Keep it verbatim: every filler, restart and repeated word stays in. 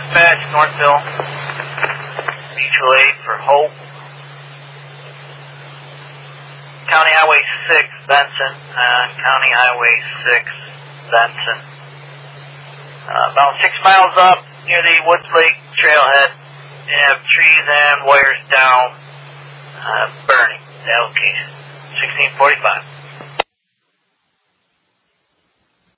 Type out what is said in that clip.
dispatch, Northville, mutual aid for Hope. County Highway six, Benson, uh, County Highway six, Benson. Uh, about six miles up near the Woods Lake trailhead, you have trees and wires down, uh, burning. The location, sixteen forty-five.